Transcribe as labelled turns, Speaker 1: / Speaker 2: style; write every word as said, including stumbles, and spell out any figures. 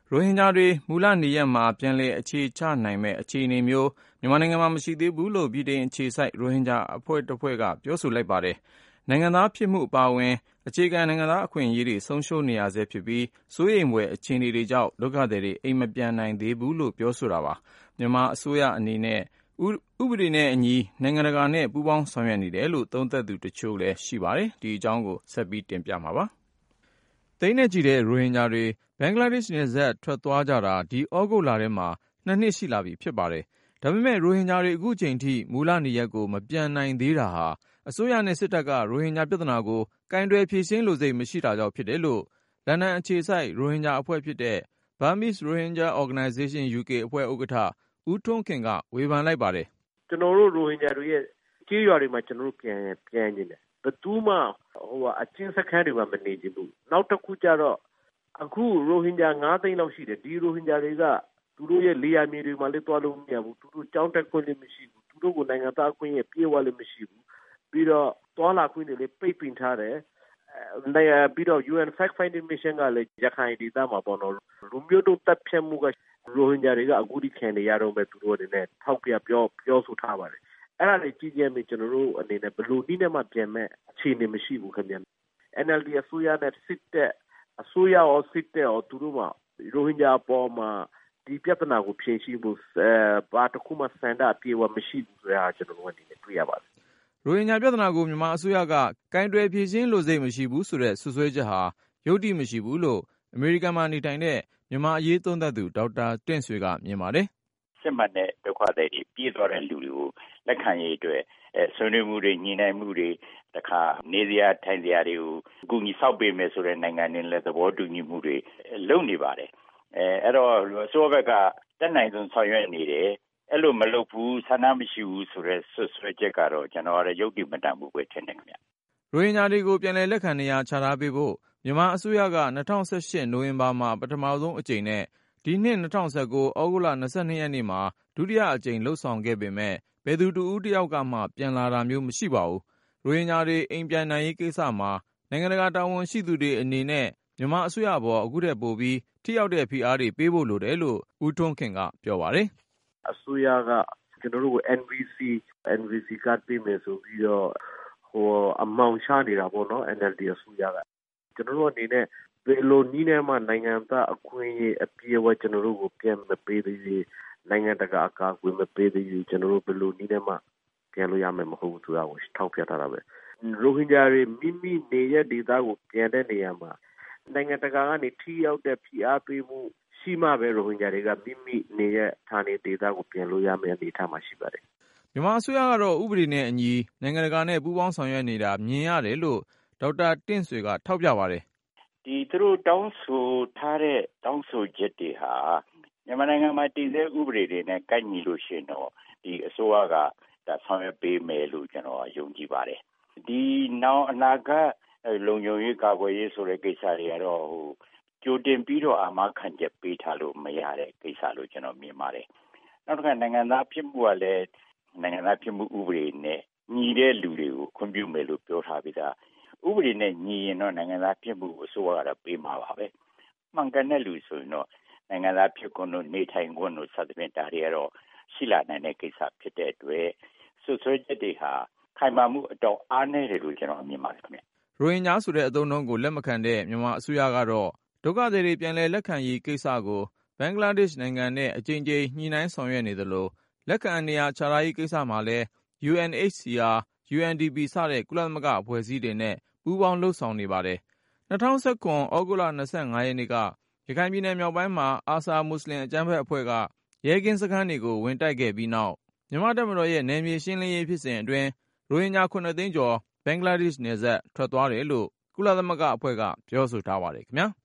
Speaker 1: ရိုဟင်ဂျာတွေမူလနေရပ်မှာပြန်လည်အခြေချနိုင်မယ့်အခြေအနေမျိုးမြန်မာနိုင်ငံမှာမရှိသေးဘူးလို့ဗြိတိန်အခြေစိုက်ရိုဟင်ဂျာအဖွဲ့တစ်ဖွဲ့ကပြောဆိုလိုက်ပါတယ်။နိုင်ငံသားဖြစ်မှုအပါအဝင်အခြေခံနိုင်ငံသားအခွင့်အရေးတွေဆုံးရှုံးနေရဆဲဖြစ်ပြီးစိုးရိမ်ဖွယ်အခြေအနေတွေကြောင့်ဒုက္ခသည်တွေအိမ်မပြန်နိုင်သေးဘူးလို့ပြောဆိုတာပါ။မြန်မာအစိုးရအနေနဲ့ဥပဒေနဲ့အညီနိုင်ငံတကာနဲ့ပူးပေါင်းဆောင်ရွက်နေတယ်လို့သုံးသပ်သူတချို့လည်းရှိပါတယ်။ဒီအကြောင်းကိုဆက်ပြီးတင်ပြမှာပါ။သိန်းနဲ့ချီတဲ့ရိုဟင်ဂျာတွေဘင်္ဂလားဒေ့ရှ်နယ်စပ်ထွက်သွားကြတာဒီဩဂုတ်လထဲမှာနှစ်နှစ်ရှိလာပြီဖြစ်ပါတယ်။ဒါပေမဲ့ရိုဟင်ဂျာတွေအခုချိန်ထိမူလနေရပ်ကိုမပြန်နိုင်သေးတာဟာအစိုးရနဲ့စစ်တပ်ကရိုဟင်ဂျာပြဿနာကိုကင်တွယ်ဖြေရှင်းလိုစိတ်မရှိတာကြောင့်ဖြစ်တယ်လို့လန်ဒန်အခြေစိုက်ရိုဟင်ဂျာအဖွဲ့ဖြစ်တဲ့ Burmese Rohingya Organisation ယူ ကေ အဖွဲ့ဥက္ကဋ္ဌဦးထွန်းခင်ကဝေဖန်လိုက်ပါတယ်
Speaker 2: ။ကျွန်တော်တို့ရိုဟင်ဂျာတွေရဲ့ကြေးရွာတွေမှာကျွန်တော်တို့ပြန်ပြန်နေတယ်။ဘယ်သူမှဟိုအချင်းစခန်းတွေမှာမနေကြဘူး။နောက်တစ်ခုကျတော့အခုရိုဟင်ဂျာ၅သိန်းလောက်ရှိတယ်ဒီရိုဟင်ဂျာတွေကသူတို့ရဲ့လေယာဉ်မြေတွေမှာလည်းတွားလို့မရဘူးသူတို့ကြောင်းတက်ခွင့်လည်းမရှိဘူးသူတို့ကိုနိုင်ငံသားအခွင့်အရေးပြေဝလည်းမရှိဘူးပြီးတော့တွားလာခွင့်တွေလည်းပိတ်ပင်ထားတယ်အဲပြီးတော့ ယူ အန် Fact Finding Mission ကလည်းရခိုင်ဒေသမှာပေါ့နော်လူမျိုးတုံးတပ်ဖြတ်မှုကရိုဟင်ဂျာတွေကအခုဒီခံနေရတော့ပဲသူတို့အနေနဲ့ထောက်ပြပြောပြောဆိုထားပါတယ်အဲ့ဒါတွေကြည့်ကြမယ်ကျွန်တော်တို့အနေနဲ့ဘယ်လိုနည်းနဲ့မှပြန်မဲ့အခြေအနေမရှိဘူးခင်ဗျ အန် အယ်လ် ဒီ အစိုးရနဲ့စစ်တဲ့အစိုးရရောစစ်တဲ့ရောသူတို့မှာရိုဟင်ဂျာပေါ်မှာဒီပြဿနာကိုဖြေရှင်းဖို့အဲဘာတစ်ခုမှစံတာပြေဝမရှိဘူးဆိုတာကျွန်တော်တို့အနေနဲ့တွေ့ရပါတယ်
Speaker 1: ။ရိုဟင်ဂျာပြဿနာကိုမြန်မာအစိုးရကကင်တွယ်ဖြေရှင်းလိုစိတ်မရှိဘူးဆိုတဲ့ဆွဆွဲချက်ဟာယုတ်တိမရှိဘူးလို့အမေရိကန်မှာနေထိုင်တဲ့မြန်မာအရေးသုံးသပ်သူဒေါက်တာတင့်ဆွေကမြင်ပါတယ်
Speaker 3: ။စစ်မှန်တဲ့ဒုက္ခသည်တွေပြည်သွားတဲ့လူတွေကိုလက်ခံရေးအတွက်အဲဆွေးနွေးမှုတွေညီနိုင်မှုတွေတခါနေစရာထိုင်စရာတွေကိုအကူအညီဆောက်ပေးမယ်ဆိုတဲ့နိုင်ငံတွေလည်းသဘောတူညီမှုတွေလုပ်နေပါတယ်အဲအဲ့တော့အစိုးရဘက်ကတက်နိုင်ဆုံးဆောင်ရွက်နေတယ်အဲ့လိုမလုပ်ဘူးဆန္ဒမရှိဘူးဆိုတဲ့ဆွဆွဲချက်ကတော့ကျွန်တော်ရရုပ်တည်မတန်ဘူးပဲထင်တယ်ခင်ဗျ
Speaker 1: ရိုဟင်ဂျာတွေကိုပြန်လည်လက်ခံနေရချထားပေးဖို့မြန်မာအစိုးရက၂၀၁၈နိုဝင်ဘာမှာပထမဆုံးအကြိမ်နဲ့ဒီနှစ်၂၀၁၉ဩဂုတ်လ၂၂ရက်နေ့မှာဒုတိယအကြိမ်လှုပ်ဆောင်ခဲ့ပေမဲ့ဘယ်သူတူဦးတယောက်ကမှပြန်လာတာမျိုးမရှိပါဘူးရိုဟင်ဂျာတွေအိမ်ပြန်နိုင်ရေးကိစ္စမှာနိုင်ငံတကာတာဝန်ရှိသူတွေအနေနဲ့မြန်မာအစိုးရဘောအခုတည်းပို့ပြီးထိရောက်တဲ့ဖိအားတွေပေးဖို့လိုတယ်လို့ဦးထွန်းခင်ကပြောပါတယ်
Speaker 2: အစိုးရကကျွန်တော်တို့ကို အန် ဗီ စီ အန် ဗီ စီ ကတ်ပေးမယ်ဆိုပြီးတော့ဟိုအမောင်ချနေတာပေါ့နော် အန် အယ်လ် ဒီ အစိုးရကကျွန်တော်တို့အနေနဲ့ဘယ်လိုနည်းနဲ့မှနိုင်ငံသားအခွင့်အရေးအပြည့်အဝကျွန်တော်တို့ကိုပြန်မပေးသေးဘူးနိုင်ငံတကာအကာအကွယ်မပေးသေးဘူးကျွန်တော်တို့ဘယ်လိုနည်းနဲ့မှပြန်လို့ရမယ်မဟုတ်ဘူးဆိုတာကိုထောက်ပြထားတာပဲရိုဟင်ဂျာတွေမိမိနေရဒေသကိုပြန်တဲ့နေရာမှာနိုင်ငံတကာကနေထိရောက်တဲ့ဖိအားပေးမှုရှိမှပဲရိုဟင်ဂျာတွေကမိမိနေရဌာနေဒေသကိုပြန်လို့ရမယ်အနေထားမှာရှိပါတယ်
Speaker 1: မြန်မာအစိုးရကတော့ဥပဒေနဲ့အညီနိုင်ငံတကာနဲ့ပူးပေါင်းဆောင်ရွက်နေတာမြင်ရတယ်လို့ဒေါက်တာတင့်ဆွေကထောက်ပြပါတယ်
Speaker 3: ဒီသူတို့တောင်းဆိုထားတဲ့တောင်းဆိုချက်တွေဟာမြန်မာနိုင်ငံမှာတည်ဆဲဥပဒေတွေနဲ့ကိုက်ညီလို့ရှိရင်တော့ဒီအစိုးရကဒါဆောင်ရွက်ပေးမယ်လို့ကျွန်တော်ယုံကြည်ပါတယ်ဒီနောက်အနာဂတ်လုံခြုံရေးကာကွယ်ရေးဆိုတဲ့ကိစ္စတွေကတော့ဟိုကြိုတင်ပြီးတော့အာမခံချက်ပေးထားလို့မရတဲ့ကိစ္စလို့ကျွန်တော်မြင်ပါတယ်နောက်တစ်ခါနိုင်ငံသားဖြစ်မှုကလည်းနိုင်ငံသားဖြစ်မှုဥပဒေနဲ့ညီတဲ့လူတွေကိုခွင့်ပြုမယ်လို့ပြောထားပြီးသားဥပဒေနဲ့ညီရင်တော့နိုင်ငံသားဖြစ်မှုအစိုးရကတော့ပေးမှာပါပဲမှန်ကန်တဲ့လူဆိုရင်တော့နိုင်ငံသားဖြစ်ခွင့်တို့နေထိုင်ခွင့်တို့စသဖြင့်ဒါတွေကတော့ရှိလာနိုင်တဲ့ကိစ္စဖြစ်တဲ့အတွက်ဆွဆွဲချက်တွေဟာခိုင်မာမှုအတော့အားနည်းတယ်လို့ကျွန်တော်မြင်ပါတယ်ခင်ဗျ
Speaker 1: ရိုဟင်ဂျာဆိုတဲ့အသုံးအနှုန်းကိုလက်မခံတဲ့မြန်မာအစိုးရကတော့ဒုက္ခသည်တွေပြန်လည်လက်ခံရေးကိစ္စကိုဘင်္ဂလားဒေ့ရှ်နိုင်ငံနဲ့အကြိမ်ကြိမ်ညှိနှိုင်းဆောင်ရွက်နေသလိုလက်ခံနေရာချထားရေးကိစ္စမှာလည်း ယူ အန် အိတ်စီ အာ ယူ အန် ဒီ ပီ စတဲ့ကုလသမဂ္ဂအဖွဲ့အစည်းတွေနဲ့ပူးပေါင်းလှုပ်ဆောင်နေပါတယ်။၂၀၁၇ဩဂုတ်လ၂၅ရက်နေ့ကရခိုင်ပြည်နယ်မြောက်ပိုင်းမှာအာဆာမွတ်စလင်အကြမ်းဖက်အဖွဲ့ကရဲကင်းစခန်းတွေကိုဝင်တိုက်ခဲ့ပြီးနောက်မြန်မာတပ်မတော်ရဲ့နယ်မြေရှင်းလင်းရေးဖြစ်စဉ်အတွင်းရိုဟင်ဂျာခုနှစ်သိန်းကျော်ဘင်္ဂလားဒေ့ရှ်နယ်စပ်ထွက်သွားတယ်လို့ကုလသမဂ္ဂအဖွဲ့ကပြောဆိုထားပါတယ်ခင်ဗျာ။